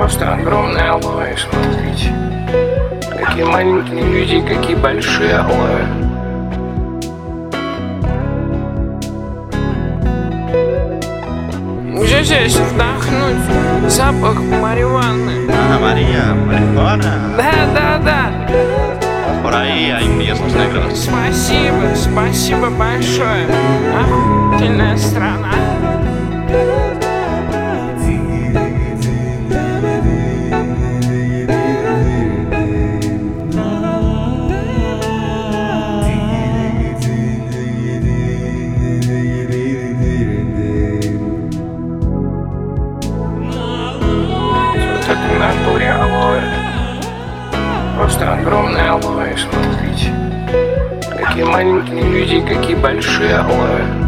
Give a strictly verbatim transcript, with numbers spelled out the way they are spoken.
Просто огромные алоэ, смотрите. Какие маленькие люди, какие большие алоэ. Где здесь вдохнуть запах марихуаны? Ага, Мария, марихуана. Да, да, да. Por ahí hay riesgos negros. Спасибо, спасибо большое. Охуительная страна. Вот это в натуре алоэ. Просто огромные алоэ, смотрите. Какие маленькие люди, какие большие алоэ.